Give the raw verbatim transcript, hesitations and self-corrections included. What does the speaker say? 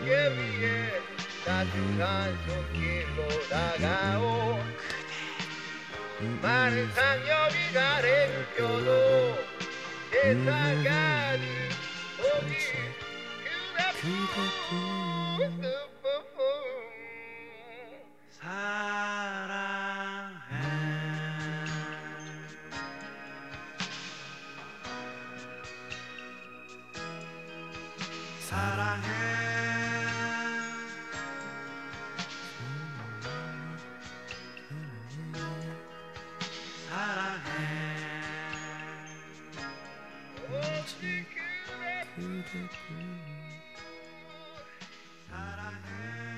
무게 위에 따뜻한 손길로 다가온 많은 상여비가 내눕혀도 세상 가득 오기 그대뿐 사랑해 사랑해 사랑해 오직 그대뿐 사랑해